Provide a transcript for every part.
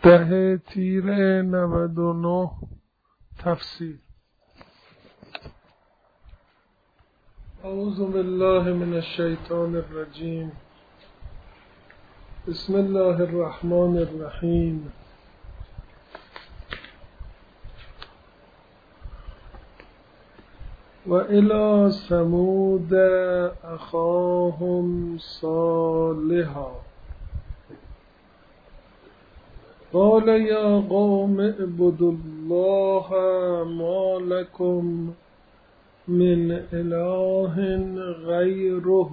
10 تیر 99 تفسیر. اعوذ بالله من الشیطان الرجیم. بسم الله الرحمن الرحیم. و الی ثمود اخاهم صالحا قال یا قوم اعبدوا الله ما لكم من اله غیره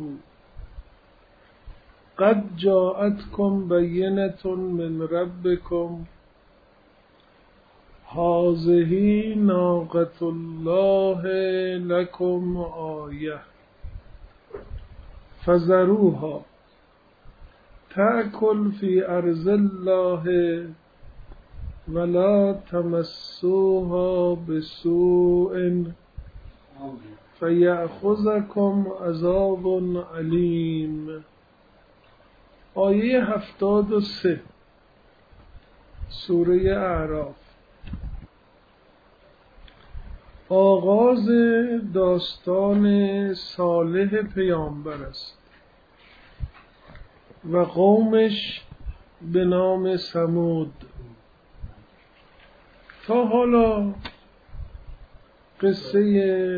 قد جاءتكم بینة من ربكم هذه ناقة الله لكم آیة فذروها تأكل في أرض الله ولا تمسوها بسوء فيأخذكم عذاب علیم. آیه 73 سوره اعراف. آغاز داستان صالح پیامبر است و قومش به نام ثمود. تا حالا قصه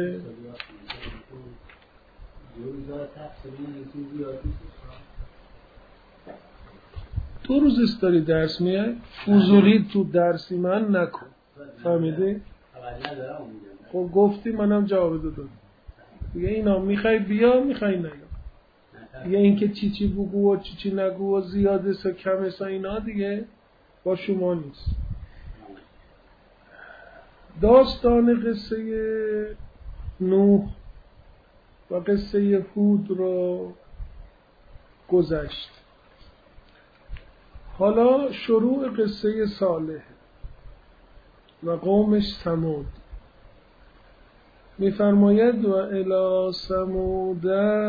دو روز است داری درس میای حضوری تو درسی من نکن، فهمیده؟ خب گفتی منم جواب دادم دیگه. اینا میخوای بیا میخوای نیا دیگه. اینکه چی بگو و چی نگو و زیاده سا کمه سا اینا دیگه با شما نیست. داستان قصه نوح و قصه هود رو گذشت. حالا شروع قصه صالح و قومش ثمود. میفرماید و الی ثمود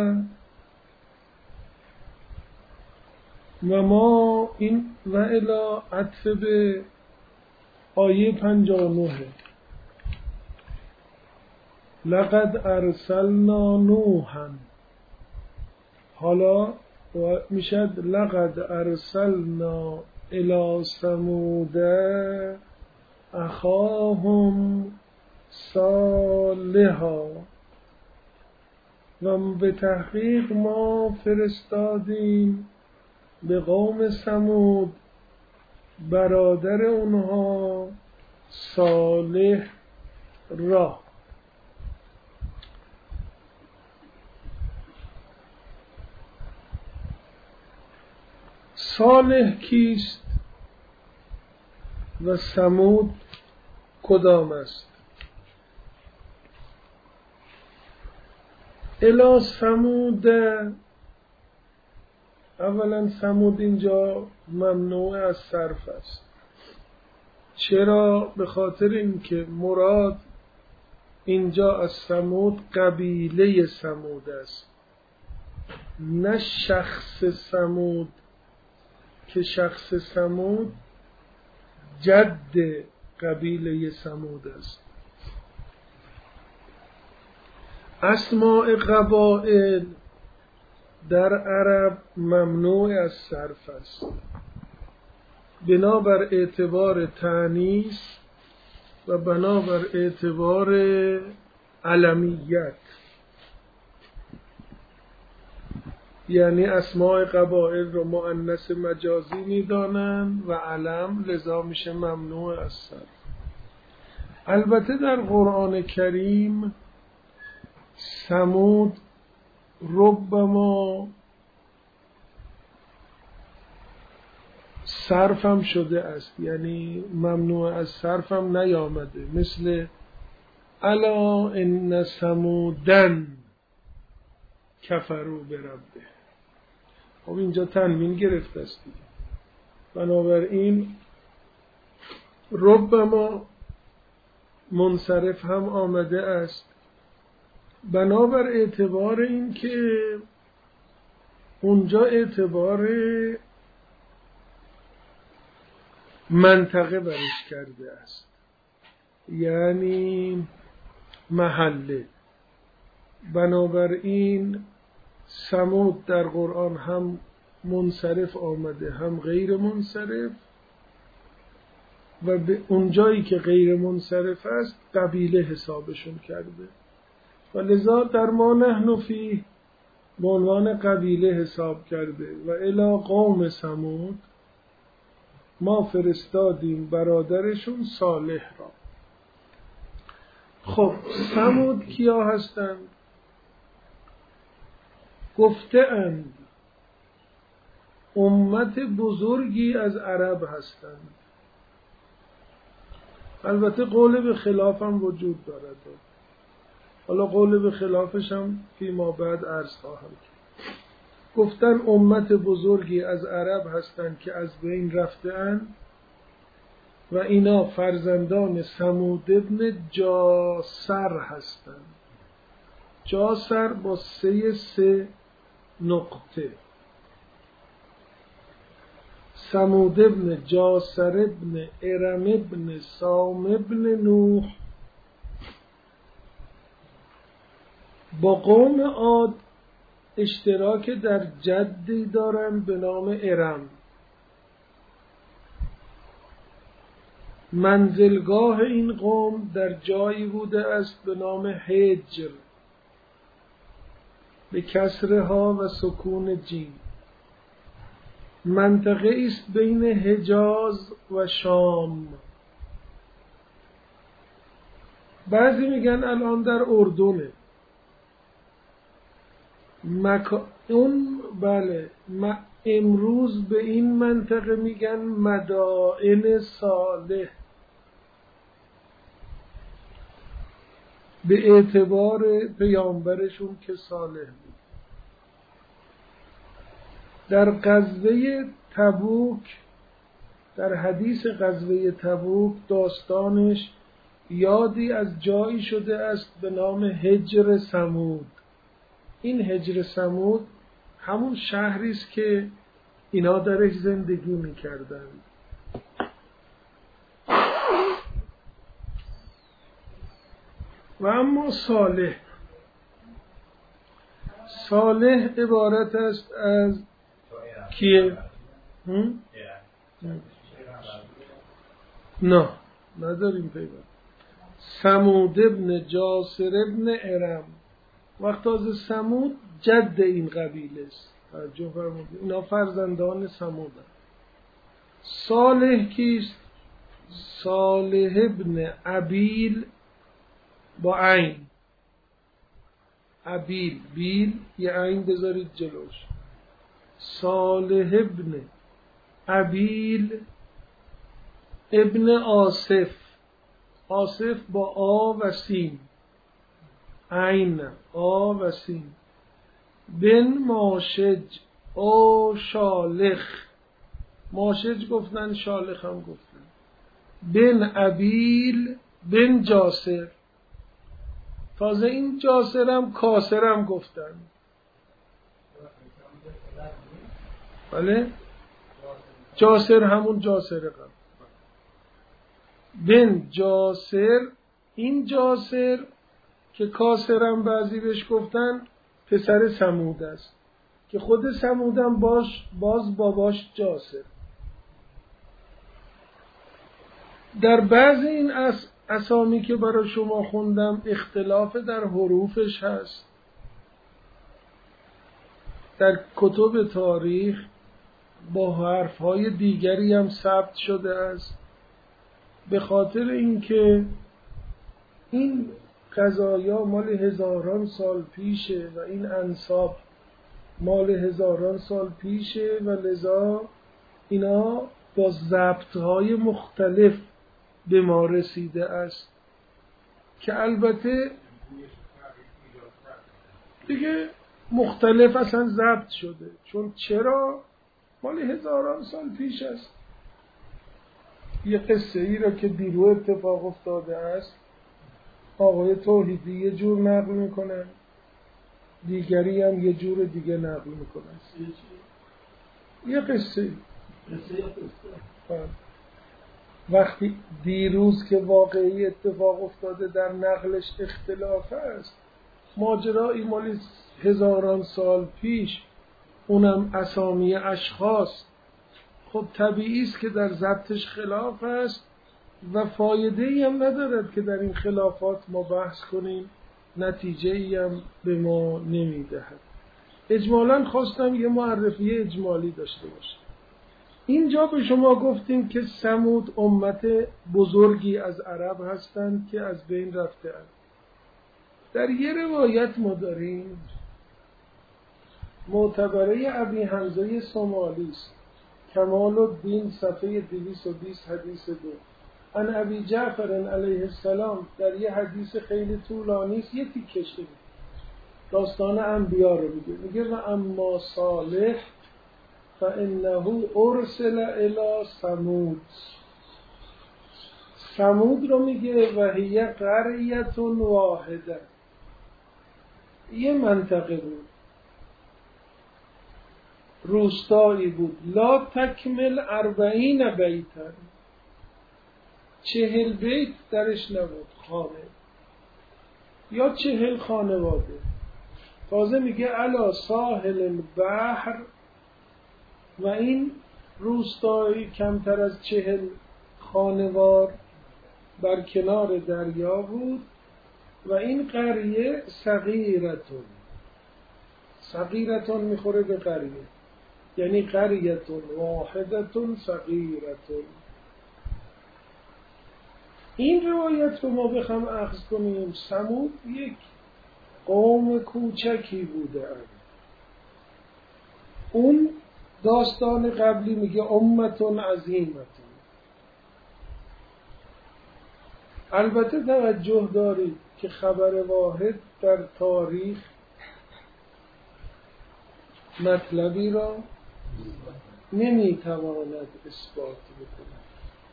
و ما این و الی عطف به آیه 59 لقد ارسلنا نوحا. حالا میشد لقد ارسلنا الی ثمود اخاهم صالحا و به تحقیق ما فرستادیم به قوم ثمود برادر اونها صالح را. صالح کیست و ثمود کدام است؟ الی ثمود، اولا ثمود اینجا ممنوع از صرف است. چرا؟ به خاطر اینکه مراد اینجا از ثمود قبیله ثمود است، نه شخص ثمود که شخص ثمود جد قبیله ثمود است. اسماء قبائل در عرب ممنوع از صرف است بنابر اعتبار تأنیث و بنابر اعتبار علمیت. یعنی اسماء قبائل رو مؤنث مجازی میدانند و علم، لذا میشه ممنوع از صرف. البته در قرآن کریم ثمود ربما صرف هم شده است، یعنی ممنوع از صرف هم نیامده، مثل الا ان ثمودن کفروا بربه. خب اینجا تنوین گرفته است، بنابراین ربما منصرف هم آمده است بنابر اعتبار این که اونجا اعتبار منطقه برش کرده است، یعنی محله. بنابراین ثمود در قرآن هم منصرف آمده هم غیر منصرف، و به اونجایی که غیر منصرف است قبیله حسابشون کرده و لذا در ما نحن فیه به عنوان قبیله حساب کرده. و الی قوم ثمود ما فرستادیم برادرشون صالح را. خب ثمود کیا هستند؟ گفته اند امت بزرگی از عرب هستند. البته قول به خلاف هم وجود دارد، حالا قول به خلافش هم فیما بعد عرض خواهم کرد. گفتن امت بزرگی از عرب هستند که از بین رفته اند و اینا فرزندان ثمود ابن جاسر هستند. جاسر با سه نقطه. ثمود ابن جاسر ابن ارم ابن سام ابن نوح. با قوم عاد اشتراک در جدی دارند به نام ارم. منزلگاه این قوم در جایی بوده است به نام حجر به کسر ها و سکون جیم. منطقه است بین حجاز و شام. بعضی میگن الان در اردنه. امروز به این منطقه میگن مدائن صالح به اعتبار پیامبرشون که صالح بود. در غزوه تبوک، در حدیث غزوه تبوک داستانش یادی از جایی شده است به نام حجر ثمود. این حجر ثمود همون شهری است که اینا درش زندگی می‌کردند. و اما صالح عبارت است از کیه؟ نه نداریم پیدا. ثمود ابن جاسر ابن ارم. وقت از ثمود جد این قبیله است. توجه فرمودید، اینا فرزندان ثمود هستند. صالح کیست؟ صالح ابن ابیل با عین. ابیل، بیل یه عین بذارید جلوش. صالح ابن ابیل ابن آصف. آصف با آ و سین، عین آ و سین. بن ماشج او شالخ. ماشج گفتن، شالخ هم گفتن. بن ابیل بن جاسر. تازه این جاسرم کاسرم گفتن. بله جاسر همون جاسر قبل. بن جاسر. این جاسر که کاسرم بعضی بهش گفتن پسر ثمود است که خود ثمودم باز باباش جاسر. در بعض این اسامی که برای شما خوندم اختلاف در حروفش هست. در کتب تاریخ با حرفهای دیگری هم ثبت شده است، به خاطر اینکه این قضایا مال هزاران سال پیشه و این انساب مال هزاران سال پیشه و لذا اینا با ضبطهای مختلف به ما رسیده است که البته دیگه مختلف اصلا ضبط شده. چون چرا؟ مال هزاران سال پیش است. یه قصه ای را که دیرو اتفاق افتاده است آقای توحیدی یه جور نقل میکنن، دیگری هم یه جور دیگه نقل میکنن. یه قصه وقتی دیروز که واقعی اتفاق افتاده در نقلش اختلاف است، ماجرایی مالی هزاران سال پیش، اونم اسامی اشخاص، خب طبیعی است که در ضبطش خلاف است و فایده ای هم ندارد که در این خلافات ما بحث کنیم، نتیجه ای هم به ما نمیدهد. اجمالاً خواستم یه معرفی اجمالی داشته باشم. اینجا به شما گفتیم که ثمود امت بزرگی از عرب هستند که از بین رفته اند. در یه روایت ما داریم معتبره ابی حمزه سومالی است، کمال الدین صفحه 220 حدیث 2. ان ابی جعفر علیه السلام در یه حدیث خیلی طولانی است، یه تیکش میگه، داستان انبیا رو میگه و اما صالح فانه ارسل الی ثمود. ثمود رو میگه و هی قریة واحده، یه منطقه بود، روستایی بود، لا تکمل 40 بیتا، 40 بیت درش نبود، خانه یا 40 خانواده. تازه میگه علی ساحل البحر، و این روستایی کمتر از 40 خانوار بر کنار دریا بود. و این قریه صغیرتون، صغیرتون میخوره به قریه، یعنی قریتون واحدتون صغیرتون. این روایت رو ما بخوام اخذ کنیم، ثمود یک قوم کوچکی بوده اند. اون داستان قبلی میگه امتون عظیمتون. البته توجه دارید که خبر واحد در تاریخ مطلبی را نمیتواند اثبات بکند.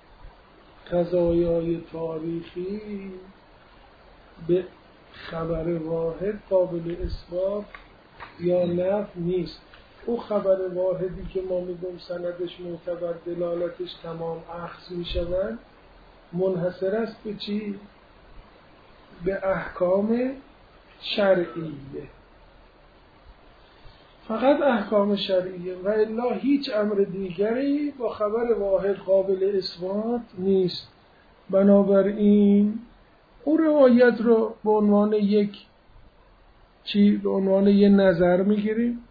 قضایای تاریخی به خبر واحد قابل اثبات یا نفی نیست. او خبر واحدی که ما میگم سندش معتبر، دلالتش تمام اخذ میشود، منحصر است به چی؟ به احکام شرعیه، فقط احکام شرعیه، و الا هیچ امر دیگری با خبر واحد قابل اثبات نیست. بنابراین اون روایت رو به عنوان یک چی، به عنوان یه نظر میگیریم،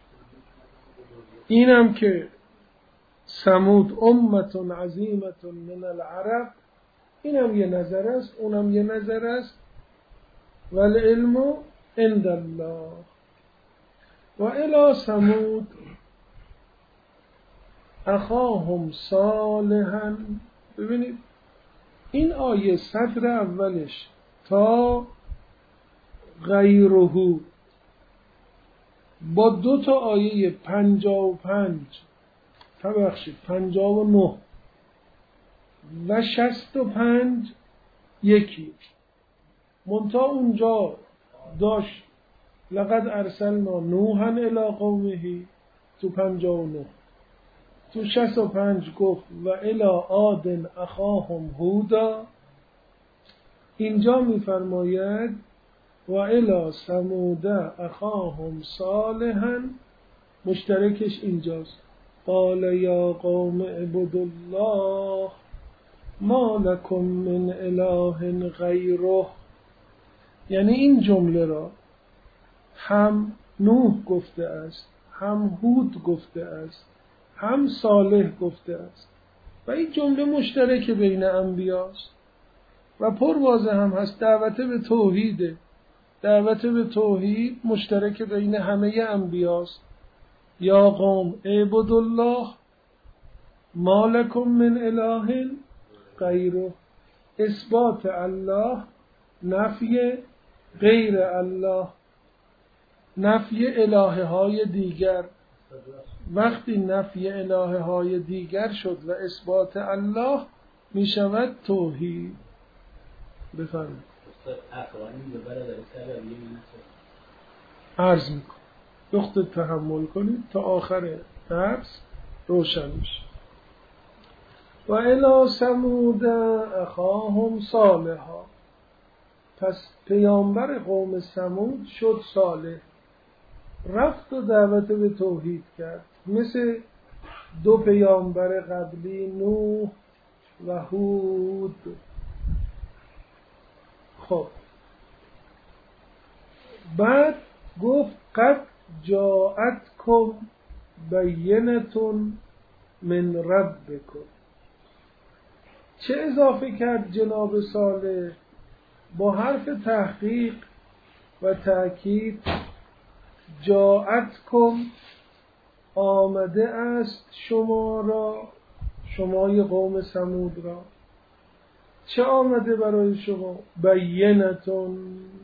اینم که ثمود امتون عظیمتون من العرب، اینم یه نظر است، اونم یه نظر است. والعلم عند الله. و الی ثمود اخاهم صالحا. ببینید این آیه سطر اولش تا غیره با 2 آیه 55 59 و 65 یکی، منتها اونجا داشت لقد ارسلنا نوحا الی قومه تو 59، تو 65 گفت و الی عاد اخاهم هودا. اینجا میفرماید و الی ثمود اخاهم صالحا، مشترکش اینجاست. قال یا قوم اعبدوا الله ما لکم من اله غیره. یعنی این جمله را هم نوح گفته است، هم هود گفته است، هم صالح گفته است، و این جمله مشترک بین انبیاست و پر واضح هم هست. دعوت به توحیده، دعوت به توحید مشترک بین همه انبیاست. یا قوم اعبدوا الله ما لکم من اله غیره، اثبات الله، نفی غیر الله، نفی الهه های دیگر. وقتی نفی الهه های دیگر شد و اثبات الله می شود توحید. بفرمایید. عرض میکن دختر تحمل کنید تا آخر درس روشن میشه. و الی ثمود اخاهم صالحا، پس پیامبر قوم ثمود شد صالح، رفت و دعوت به توحید کرد، مثل دو پیامبر قبلی نوح و هود. خب بعد گفت قد جاءتکم بینتون من ربکم. چه اضافه کرد جناب صالح؟ با حرف تحقیق و تأکید، جاءتکم آمده است شما را، شمای قوم ثمود را. چه آمده برای شما؟ بینتون،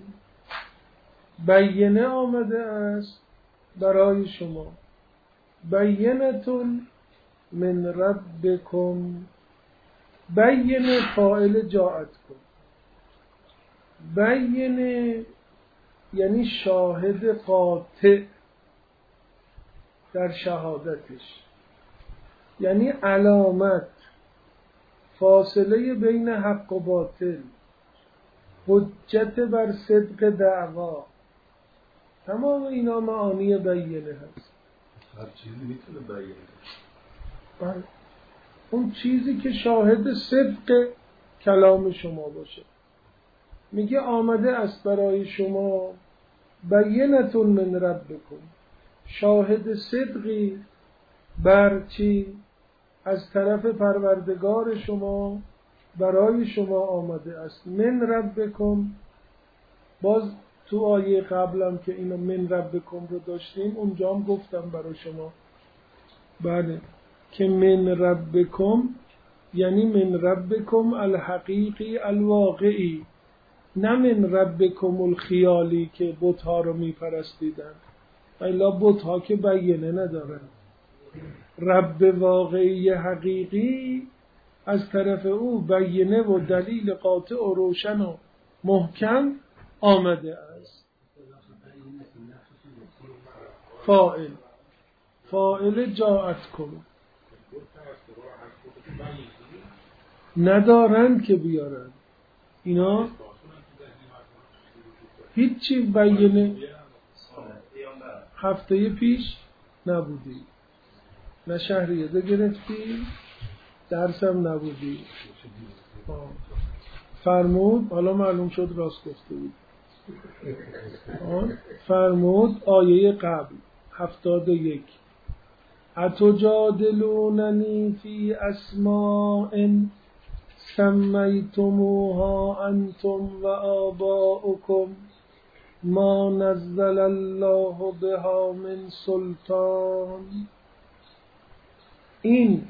بینه آمده است برای شما. بینتون من ربکم، بینه فاعل جاءتکم، بینه یعنی شاهد قاطع در شهادتش، یعنی علامت، فاصله بین حق و باطل، حجت بر صدق دعوا، تمام اینا معانی بینه هست. هر چیزی میتونه بینه. بله، اون چیزی که شاهد صدق کلام شما باشه. میگه آمده است برای شما بینتون من ربکم، شاهد صدقی بر چی؟ از طرف پروردگار شما برای شما آمده است. من ربکم، باز تو آیه قبلم که اینو من ربکم رو داشتیم اونجا هم گفتم برای شما، بله، که من ربکم یعنی من ربکم الحقیقی الواقعی، نه من ربکم الخیالی که بت‌ها رو میپرستیدن. الا بت‌ها که بیانه ندارن. رب واقعی حقیقی از طرف او بیانه و دلیل قاطع و روشن و محکم آمده است. فاعل جاءتکم، ندارند که بیارن اینا هیچی بیانه. هفته پیش نبودی، نه شهریه گرفتی، درسم نبودی. فرمود، حالا معلوم شد راست گفته بود. فرمود آیه قبل 71 اتجادلوننی فی اسماء سمیتموها انتم و آباؤکم ما نزل الله بها من سلطان. این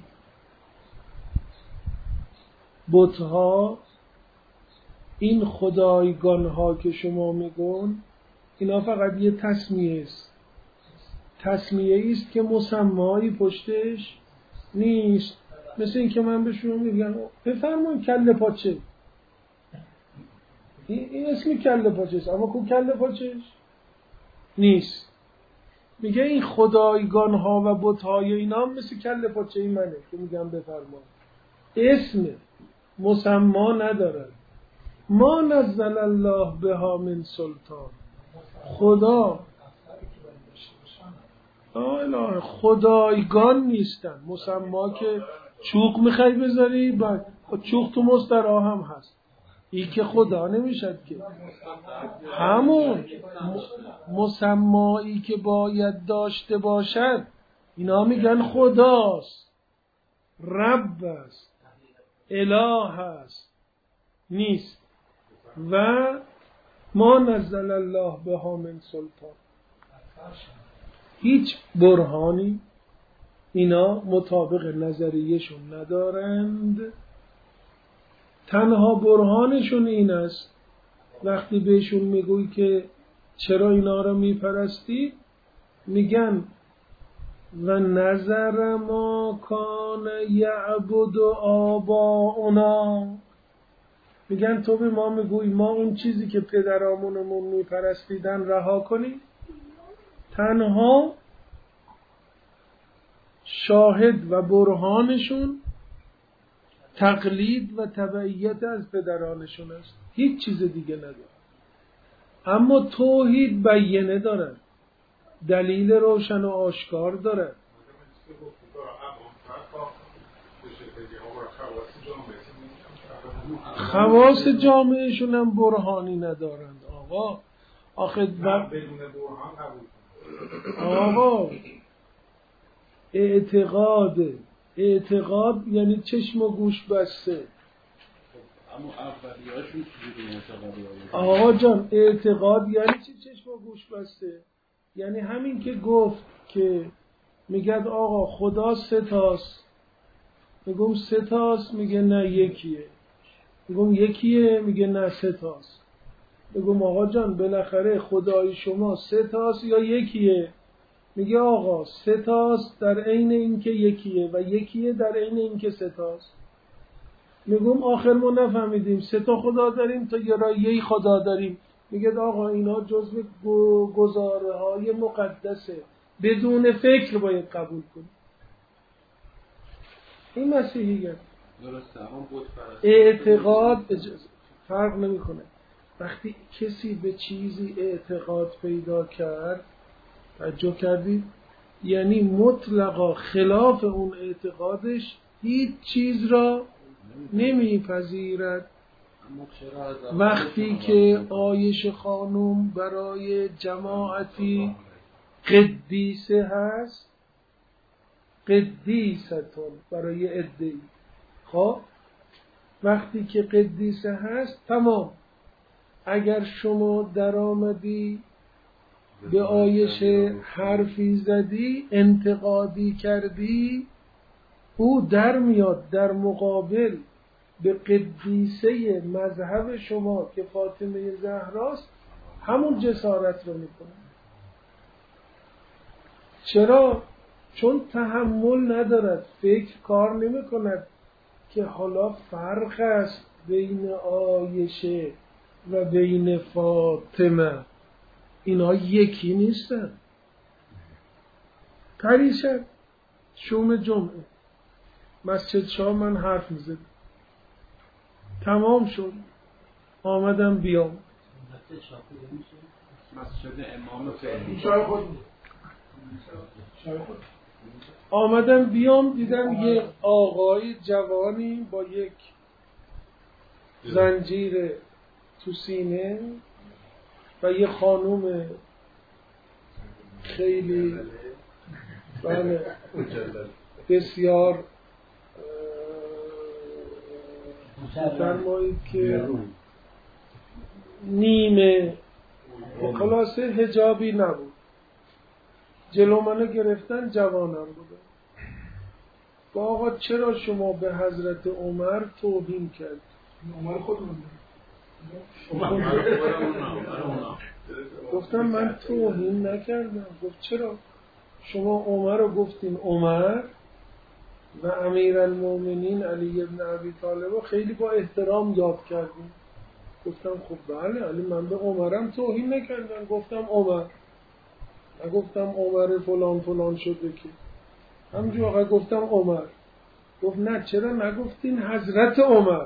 بت‌ها، این خدایگان‌ها که شما میگون، اینا فقط یه تسمیه است. تسمیه است که مسمایی پشتش نیست. مثل این که من به شما میگم بفرمایید کله پاچه، این اسمی کله پاچه است، اما کو کله پاچهش نیست. میگه این خدایگان‌ها و بت‌های اینا مثل کله پاچه منه که میگم بفرمایید، اسم مسما ندارن. ما نزل الله بها من سلطان، خدا الهه خدایگان نیستن. مسما که چوق میخوای بذاری، بعد چوق تو مسترا هم هست، این که خدا نمیشد که. همون مسمایی که باید داشته باشد اینا میگن خداست، رب است، اله است، نیست. و ما نزل الله بها من سلطان، هیچ برهانی اینا مطابق نظریهشون ندارند. تنها برهانشون این است وقتی بهشون میگوی که چرا اینا رو میپرستی، میگن و نظر ما کان یعبد آباؤنا، میگن تو به ما میگوی ما اون چیزی که پدرامونمون میپرستیدن رها کنیم. تنها شاهد و برهانشون تقلید و تبعیت از پدرانشون است، هیچ چیز دیگه نداره. اما توحید بیانه داره، دلیل روشن و آشکار داره. خواص جامعهشون هم برهانی ندارند آقا. آخه بدون برهان آقا اعتقاد یعنی چشم و گوش بسته. اما اولیاشون چجوری اعتقادی؟ آقا جان اعتقاد یعنی چی چشم و گوش بسته؟ یعنی همین که گفت که میگه آقا خدا سه تاست، میگم سه تاست، میگه نه یکیه، میگم یکیه، میگه نه سه تاست. میگم آقا جان بالاخره خدای شما سه تاست یا یکیه؟ میگه آقا سه تاست در عین اینکه یکیه و یکیه در عین اینکه سه تاست. میگم آخر ما نفهمیدیم سه تا خدا داریم تا یه خدا داریم. میگه آقا اینا جزو گزاره های مقدسه، بدون فکر باید قبول کنیم. این مسیحیت. درسته. اعتقاد فرق نمیکنه. وقتی کسی به چیزی اعتقاد پیدا کرد، توجه کردید، یعنی مطلقا خلاف اون اعتقادش هیچ چیز را نمیپذیرد. وقتی که عایشه خانم برای جماعتی قدیسه هست، قدیستون برای عده‌ای، خب وقتی که قدیسه هست تمام. اگر شما در آمدی به عایشه حرفی زدی، انتقادی کردی، او در میاد در مقابل به قدیسه مذهب شما که فاطمه زهراست، همون جسارت رو میکنه. چرا؟ چون تحمل ندارد، فکر کار نمی کند که حالا فرق است بین عایشه و بین فاطمه، اینا یکی نیستن. پریشب شوم جمعه مسجد شاه من حرف میزد، تمام شد، آمدم بیام مسجد امام فعلی، آمدم بیام دیدم یه آقای جوانی با یک زنجیر تو سینه و یه خانوم خیلی بله بسیار فرمایید که نیمه خلاصه حجابی نبود، جلو منو گرفتن، جوانم بوده. با آقا چرا شما به حضرت عمر توهین کرد؟ عمر خودمون گفتم من توهین نکردم. گفت چرا؟ شما عمر رو گفتین عمر و امیرالمومنین علی ابن ابی طالب خیلی با احترام یاد کردیم. گفتم خب بله علی، من به عمرم توهین نکردم، گفتم عمر، نگفتم عمر فلان فلان شده که، همجور آقا گفتم عمر. گفت نه چرا نگفتین حضرت عمر؟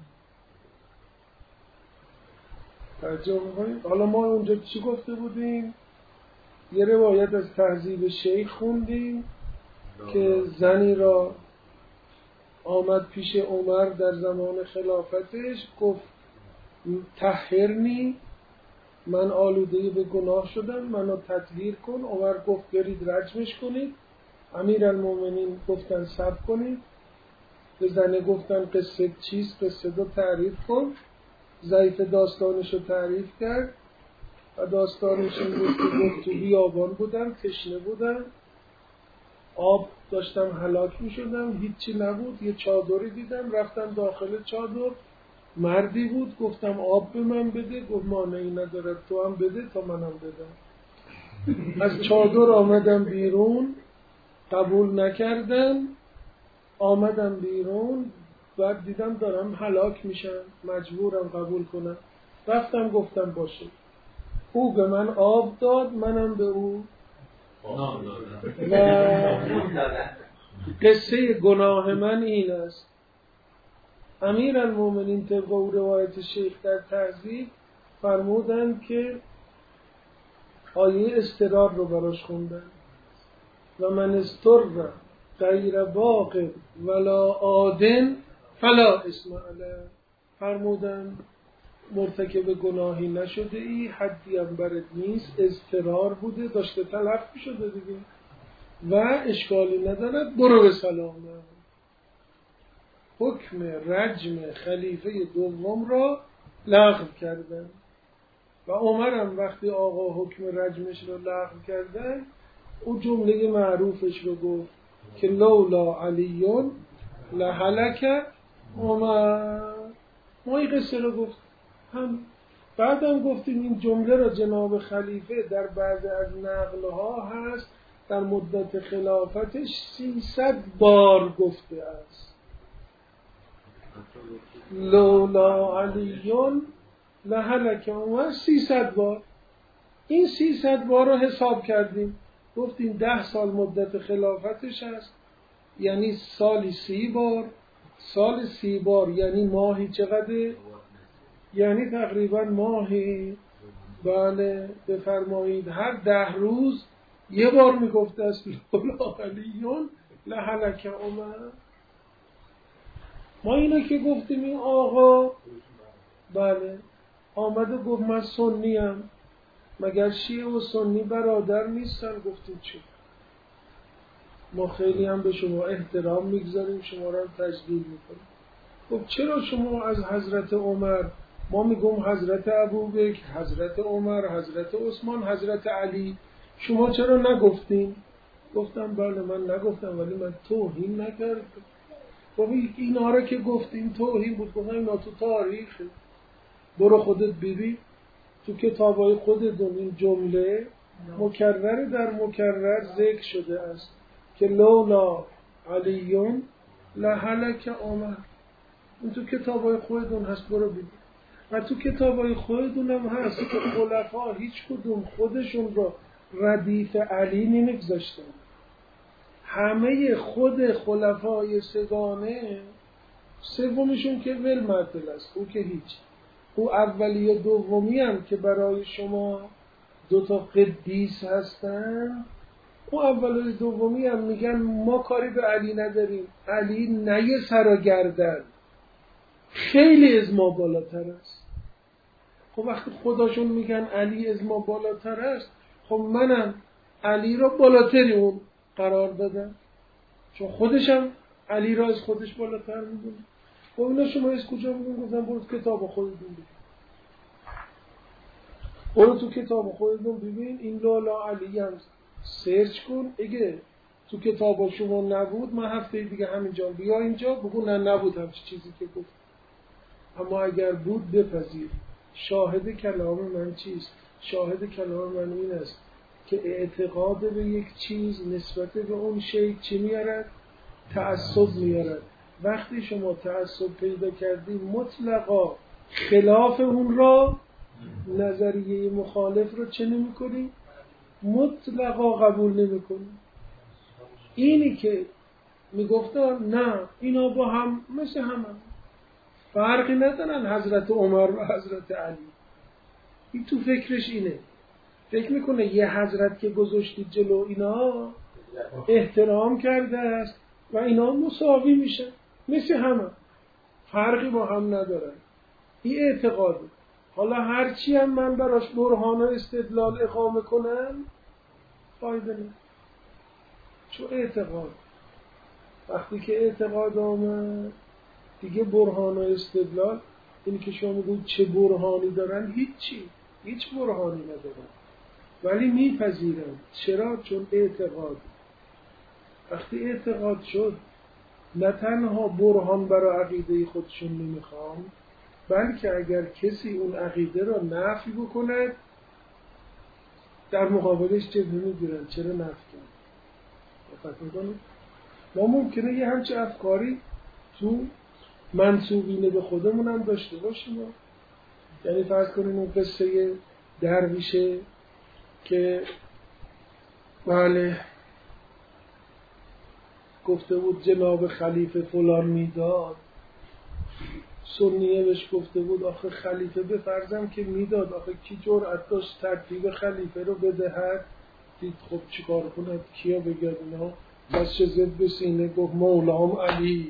توجه می‌کنید؟ حالا ما اونجا چی گفته بودیم؟ یه روایت از تهذیب شیخ خوندیم که زنی را آمد پیش عمر در زمان خلافتش، گفت طهرنی، من آلوده به گناه شدم، منو تطهیر کن. عمر گفت برید رجمش کنید. امیرالمومنین گفتن صبر کنید. به زنه گفتن قصه چیست؟ قصه رو تعریف کن. ضعیف داستانش رو تعریف کرد و داستانش این بود که گفت تو بیابان بودم، تشنه بودم، آب داشتم هلاک می شدم، هیچی نبود، یه چادری دیدم، رفتم داخل چادر، مردی بود، گفتم آب به من بده، گفت مانعی ندارد، تو هم بده تا منم بدم. از چادر آمدم بیرون، قبول نکردن، آمدم بیرون، بعد دیدم دارم هلاک میشم، مجبورم قبول کنم، رفتم گفتم باشه. او به من آب داد، منم به او و قصه گناه من این است امیرالمومنین طبق او روایت شیخ در تهذیب فرمودند که آیه استرار رو براش خوندن و من استر غیر باغ ولا عادن فلا اسم علیه. فرمودن مرتکب گناهی نشده ای، حدی هم برد نیست، اضطرار بوده، داشته تلف شده دیگه و اشکالی ندارد، برو به سلامه. حکم رجم خلیفه دوم را لغو کردن و عمرم وقتی آقا حکم رجمش رو لغو کردن او جمله معروفش رو گفت که لولا علیون لهلک عمر. ما این قصه رو گفت هم بعدم گفتیم این جمله را جناب خلیفه در بعض از نقلها هست در مدت خلافتش 300 بار گفته است. لولا علیون لهلک عمر 300 بار. این 300 بار رو حساب کردیم، گفتیم 10 سال مدت خلافتش هست، یعنی سالی 30 بار. سال 30 بار یعنی ماهی چقدر؟ یعنی تقریبا ماهی، بله بفرمایید هر 10 روز یه بار میگفته است لولا علیون لهلک عمر. ما اینو که گفتیم این آقا بله آمده گفت من سنیم، مگر شیعه و سنی برادر نیستن؟ گفتیم چه؟ ما خیلی هم به شما احترام میگذاریم، شما را تجلیل میکنیم. گفت چرا شما از حضرت عمر، ما میگم حضرت ابوبکر، حضرت عمر، حضرت عثمان، حضرت علی، شما چرا نگفتین؟ گفتم بله من نگفتم ولی من توهین نکردم. گفت اینا را که گفتیم توهین بود. گفتم اینا تو تاریخه، برو خودت ببین تو کتابای خودتون این جمله مکرر در مکرر ذکر شده است که لولا علیون لهلک عمر. این تو کتابای خودتون هست، برو ببین. و تو کتابای خودتون هم هست که خلفا هیچ کدوم خودشون را ردیف علی نمیگذاشتن. همه خود خلفای سگانه سومیشون که ول معطل است، او که هیچ. او اولی و دومی هم که برای شما دوتا قدیس هستن، او اولی و دومی هم میگن ما کاری به علی نداریم، علی نه سر و گردن، خیلی از ما بالاتر است. خب وقتی خداشون میگن علی از ما بالاتر است، خب منم علی را بالاتری اون قرار دادم، چون خودشم علی را از خودش بالاتر میدونه. خب اینا شما از کجا میدونی؟ گفتم برو تو کتاب خودتون ببین، برو تو کتاب خودتون ببین. این لالا علی هم سرچ کن، اگه تو کتاب شما نبود من هفته دیگه همینجا بیا اینجا بگو نه نبود همچی چیزی که گفت. اما اگر بود بپذیر. شاهد کلام من چیست؟ شاهد کلام من این است که اعتقاد به یک چیز نسبت به اون شی چی میارد؟ تعصب میارد. وقتی شما تعصب پیدا کردی مطلقا خلاف اون را، نظریه مخالف رو چه نمی کنی؟ مطلقا قبول نمی کنی. اینی که می گفتن نه اینا با هم مثل هم فرقی ندارن، حضرت عمر و حضرت علی. این تو فکرش اینه، فکر میکنه یه حضرت که گذاشتی جلو اینا احترام کرده است و اینا مساوی میشه مثل همه، فرقی با هم ندارن. این اعتقاده. حالا هرچی هم من براش برهان و استدلال اقامه کنم فایده نیست، چون اعتقاد. وقتی که اعتقاد آمد دیگه برهان و استدلال، اینی که شما میگوید چه برهانی دارن، هیچ برهانی ندارن ولی میپذیرن. چرا؟ چون اعتقاد. وقتی اعتقاد شد نه تنها برهان برای عقیده خودشون نمیخوام، بلکه اگر کسی اون عقیده را نفی بکند در مقابلش چه میگیرن؟ چرا نفی کنن؟ ما ممکنه یه همچه افکاری تو منسوبینه به خودمون هم داشته باشیم. یعنی فرض کنیم اون قصه درویشه که بله گفته بود جناب خلیفه فلان میداد، سنیه بهش گفته بود آخه خلیفه به فرضم که میداد، آخه کی جرأت داشت ترتیب خلیفه رو بدهد؟ دید خب چیکار کند، کیا بگد اینا، دست زد به سینه گفت مولام علی.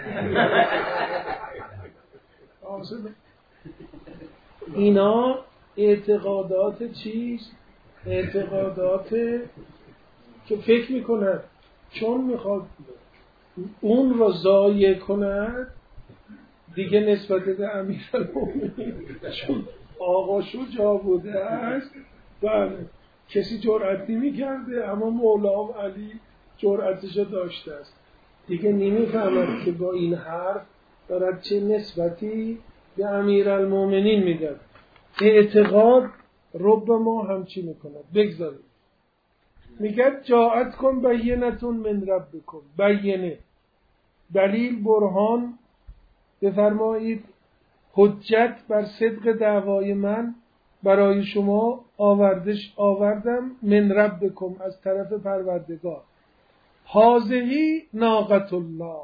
اینا اعتقادات چیست؟ اعتقادات که فکر میکند چون میخواد اون را ضایع کند دیگه نسبت به امیرالمومنین چون آقا شجاع بوده است، بله کسی جرأت نمی‌کرده اما مولام علی جرأتشو داشته است، دیگه نمیفهمد که با این حرف دارد چه نسبتی به امیرالمومنین میده. اعتقاد رب ما همچی میکند. بگذارید میگه جاءت کن بینتون من ربکم، بینه دلیل برهان بفرمایید، حجت بر صدق دعوای من برای شما آوردم من ربکم از طرف پروردگار. هذه ناقة الله،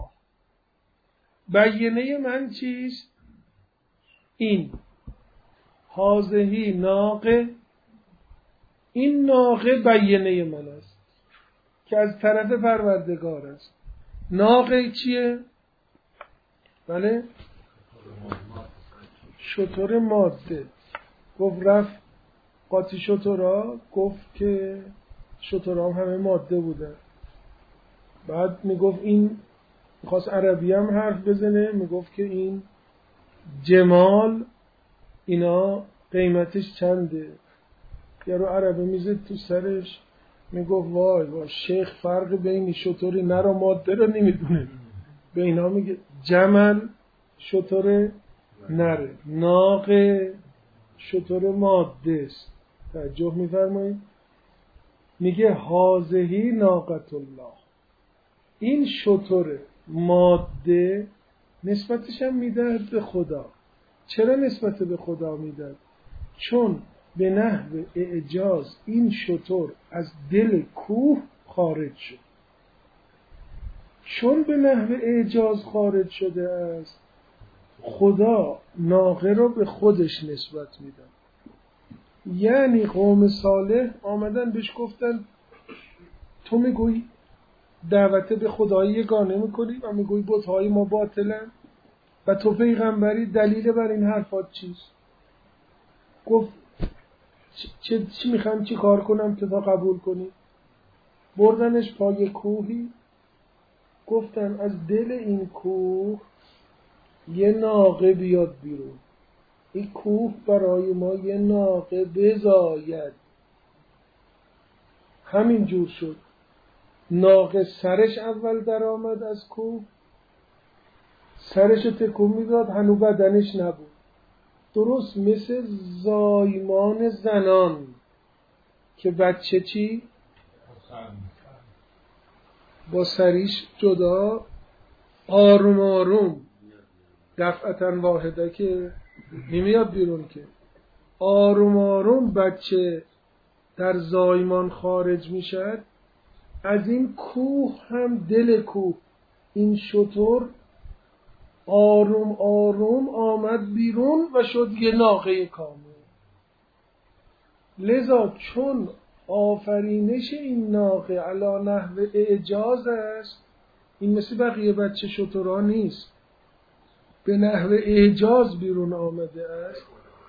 بینه من چیست؟ این هذه ناقه، این ناقه بینه من است که از طرف پروردگار است. ناقه چیه؟ بله شتر ماده. گفت رفت قاطی شترها، گفت که شترها همه ماده بودن. بعد میگفت این میخواست عربی هم حرف بزنه، میگفت که این جمال اینا قیمتش چنده، یارو عربی میزد تو سرش میگفت وای شیخ فرق بین شتری نر و ماده رو نمیدونه، به اینا میگه جمل شتر نره، ناقه شتر ماده است. توجه میفرمایید؟ میگه هذه ناقة الله، این شتر ماده نسبتش هم میده به خدا. چرا نسبت به خدا میده؟ چون به نحو اعجاز این شتر از دل کوه خارج شد. چون به نحو اعجاز خارج شده است، خدا ناقه رو به خودش نسبت میده. یعنی قوم صالح آمدن بهش گفتن تو میگوی دعوت به خدایی یگانه میکنی و میگوی بت‌های ما باطلن و تو پیغمبری، دلیل بر این حرفات چیست؟ گفت چی میخوام چی کار کنم که تا قبول کنی؟ بردنش پای کوهی، گفتن از دل این کوه یه ناقه بیاد بیرون، این کوه برای ما یه ناقه بزاید. همین جور شد. ناقه سرش اول در آمد از کوه، سرش تکون میداد، هنوز بدنش نبود، درست مثل زایمان زنان که بچه چی؟ با سریش جدا آروم آروم دفعتاً واحده که نمیاد بیرون، که آروم آروم بچه در زایمان خارج میشد. از این کوه هم دل کوه این شتر آروم آروم آمد بیرون و شد یه ناقه کامل. لذا چون آفرینش این ناقه علی نحو اعجاز است، این مثل بقیه بچه شترها نیست، به نحو اعجاز بیرون آمده است.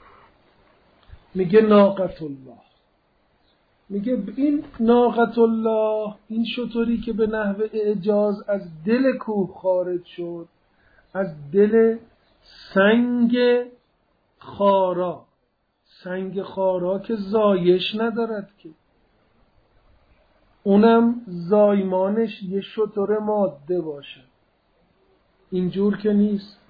میگه ناقة الله، میگه این ناقة الله، این شتری که به نحو اعجاز از دل کوه خارج شد، از دل سنگ خارا. سنگ خارا که زایش ندارد که، اونم زایمانش یه شتر ماده باشه، اینجور که نیست.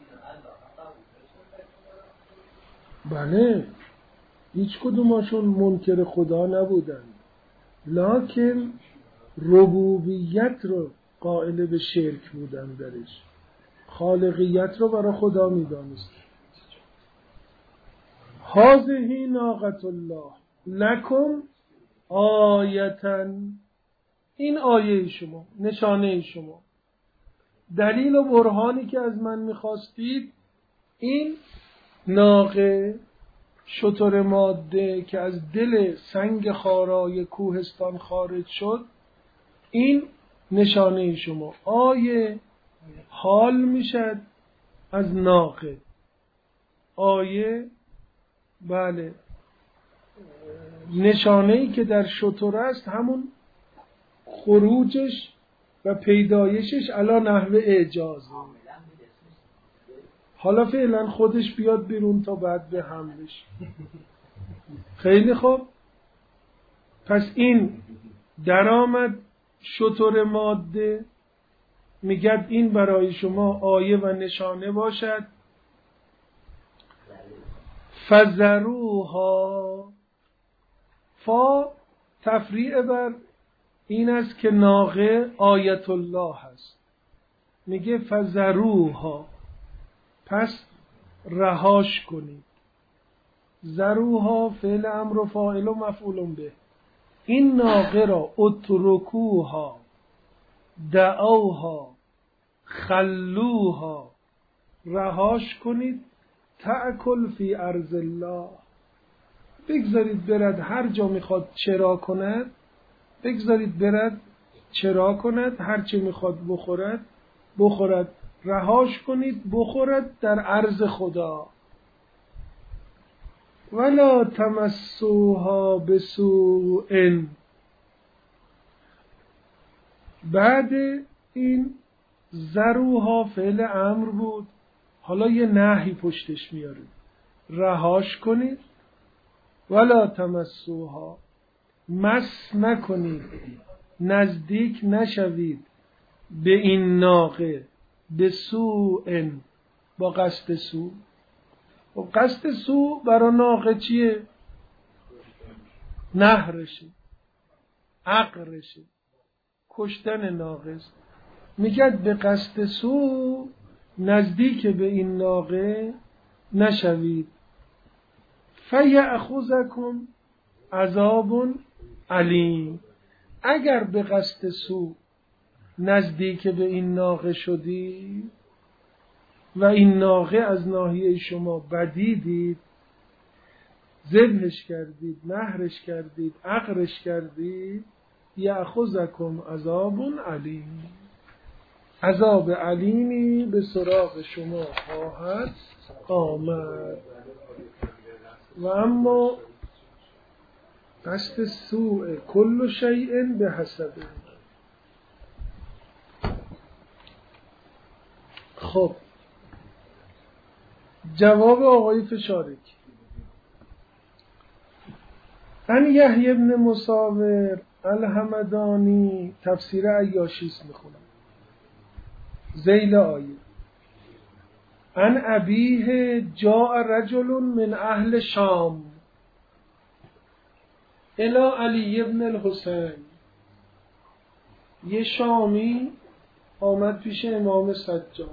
بله هیچ کدومشون منکر خدا نبودن، لکن ربوبیت رو قائل به شرک بودن، درش خالقیت رو برای خدا میدانست. هذه ناقة الله لکم آیةً، این آیه شما، نشانه شما، دلیل و برهانی که از من میخواستید این ناقه شتر ماده که از دل سنگ خارای کوهستان خارج شد، این نشانه شما. آیه حال میشد از ناقه، آیه بله نشانه‌ای که در شتر است همون خروجش و پیدایشش علی نحو اعجاز. حالا فعلا خودش بیاد بیرون تا بعد به هم بشه. خیلی خوب، پس این درآمد شتر ماده، میگد این برای شما آیه و نشانه باشد. فذروها، فا تفریع بر این است که ناقه آیت الله هست، میگه فذروها، پس رهاش کنید. ذروها فعل امر و فاعل و مفعول به. این ناقه را اترکوها، دعوها، خلوها، رهاش کنید. تأکل فی ارض الله، بگذارید برد هر جا میخواد چرا کند، بگذارید برد چرا کند، هر چی میخواد بخورد بخورد، رهاش کنید بخورد در ارض خدا. ولا تمسوها بسوء، بعد این ذروها فعل امر بود، حالا یه نهی پشتش میاره، رهاش کنید. ولا تمسوها، مس نکنید، نزدیک نشوید به این ناقه، به سوء، با قصد سوء. و قصد سوء برای ناقه چیه؟ نهرشه، عقرشه، کشتن ناقه است. میگد به قصد سوء نزدیک به این ناقه نشوید. فیأخذکم عذاب علیم، اگر به قصد سوء نزدیک به این ناقه شدی و این ناقه از ناحیه شما بدی دید، ذبحش کردید، نهرش کردید، عقرش کردید، یأخذکم عذاب علیم، عذاب علیمی به سراغ شما خواهد آمد. و اما قصد سوء کل شیء به حسبه. خب جواب آقای فشارک. ان یحیی بن مصاور الحمدانی تفسیر عیاشیست میخونم. ذیل آیه: ان ابیه جاء رجل من اهل شام الی علی بن الحسین، یه شامی آمد پیش امام سجاد،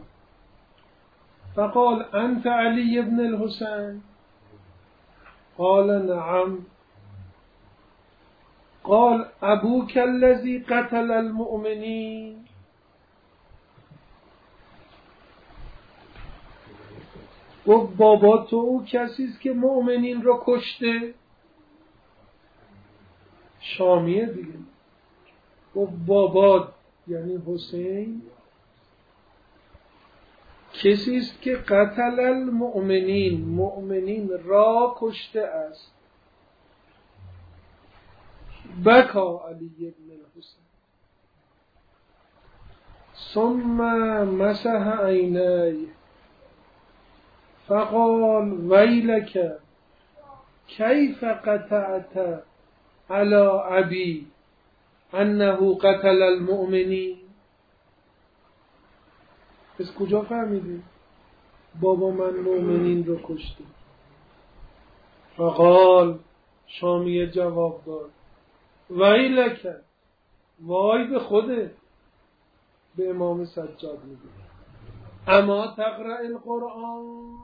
فقال انت علی بن الحسین؟ قال نعم. قال ابوک الذی قتل المؤمنین؟ گفت بابا تو او کسیست که مؤمنین رو کشته. شامیه دیگه. گفت بابا یعنی حسین کسیست که قتل المؤمنین، مؤمنین را کشته است. بکا علی بن الحسین ثم مسح عینیه فقال ویلک کیف قطعت علی ابی انه قتل المؤمنین؟ از کجا فهمیدی بابا من مؤمنین رو کشته؟ فقال، شامیه جواب داد، ویلک، وای به خوده، به امام سجاد میگه اما تقرأ القرآن؟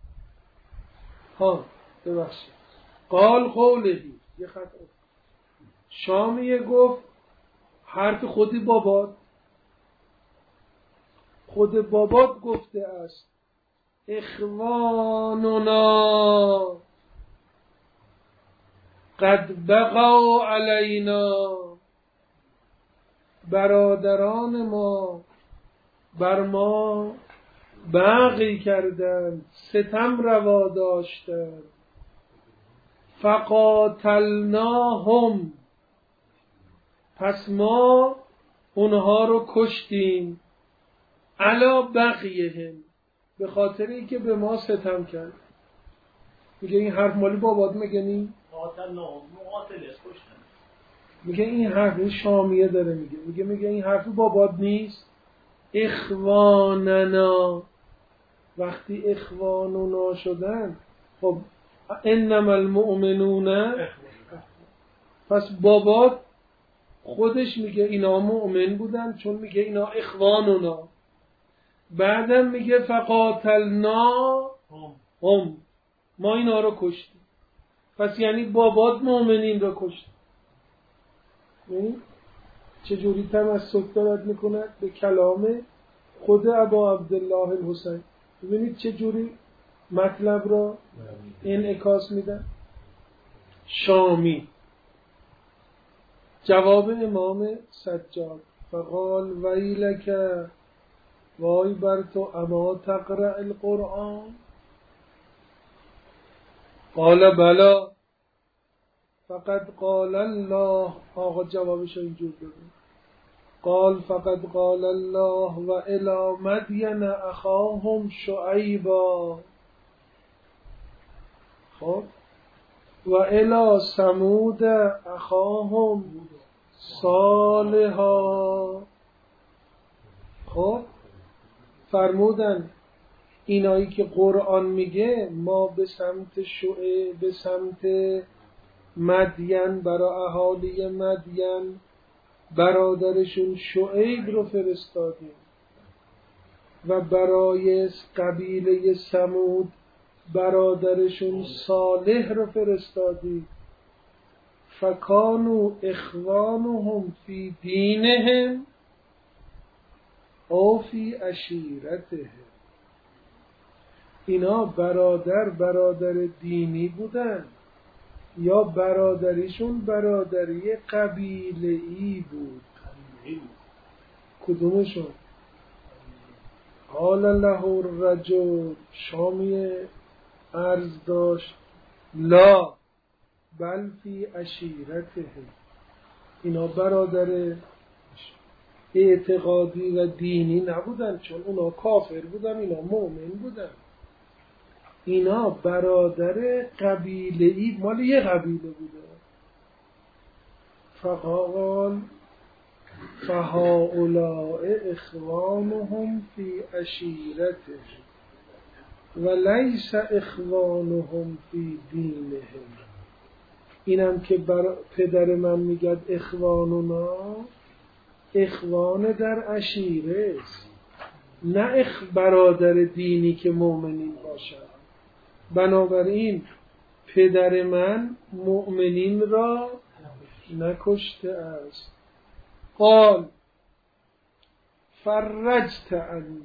ها ببخشید. قال قولهی، یه خط افت. شامیه گفت حرف خودی بابات، خود بابات گفته است اخواننا قد بغوا علینا، برادران ما بر ما بغی کردند، ستم روا داشتند. فقاتلناهم، پس ما اونها رو کشتیم. علی بغیهم، به خاطر اینکه به ما ستم کرد. میگه این حرف مالی بابات میگه نی؟ میگه این حرف شامیه داره میگه این حرف بابات نیست. اخواننا، وقتی اخواننا شدن، خب انما المؤمنون، پس بابات خودش میگه اینا مؤمن بودن چون میگه اینا اخواننا. بعدم میگه فقاتلنا هم، ما اینا رو کشتیم. پس یعنی بابات مؤمنین رو کشت. چجوری تمسک دارد میکند به کلام خود ابا عبدالله الحسین. ببینید چجوری مطلب را انعکاس میدن. شامی جواب امام سجاد، فقال ویلک، وای بر تو، اما تقرأ القرآن؟ قال بلا، فقد قال الله. آقا جوابش اینجور بده. قال فقد قال الله و الی مدین اخاهم شعیبا، خب و الی ثمود اخاهم صالحا. خب فرمودن اینایی که قرآن میگه ما به سمت شعیب، به سمت مدین، برای اهالی مدین برادرشون شعیب رو فرستادیم و برای قبیله ثمود برادرشون صالح رو فرستادیم. فکانوا اخوانهم فی دینهم او فی عشیرتهم. اینا برادر دینی بودن یا برادریشون برادری قبیله‌ای بود؟ کدومشون؟ قال له الرجل، شامی عرض داشت، لا بل فی عشیرته. اینا برادر اعتقادی و دینی نبودن، چون اونا کافر بودن، اینا مؤمن بودن. اینا برادر قبیله‌ای مال یه قبیله بوده. فقال فهؤلاء اخوانهم فی عشیرته و لیس اخوانهم فی دینهم. اینم که پدر من میگد اخواننا، اخوان در عشیره است، نه برادر دینی که مؤمنین باشد. بنابراین پدر من مؤمنین را نکشته است. قال فرجت عنی،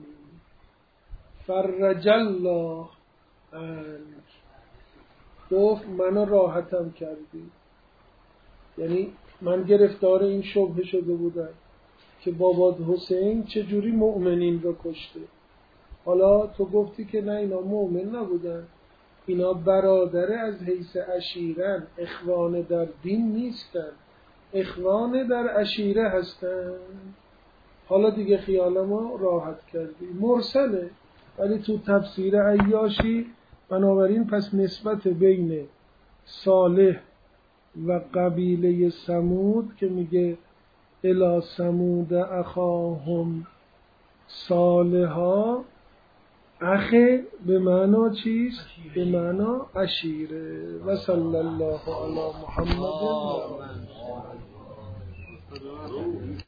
فرج الله عنک. گفت منو راحتم کردی. یعنی من گرفتار این شبهه شده بودم که بابا حسین چجوری مؤمنین رو کشته. حالا تو گفتی که نه اینا مؤمن نبودن، اینا برادر از حیث عشیرن، اخوان در دین نیستن، اخوان در عشیره هستن. حالا دیگه خیال ما راحت کردی. مرسله ولی تو تفسیر عیاشی. بنابراین پس نسبت بین صالح و قبیله ثمود که میگه الی ثمود اخاهم صالحا، اخه به معنا چیست؟ به معنا عشیره. و صلی الله علی محمد.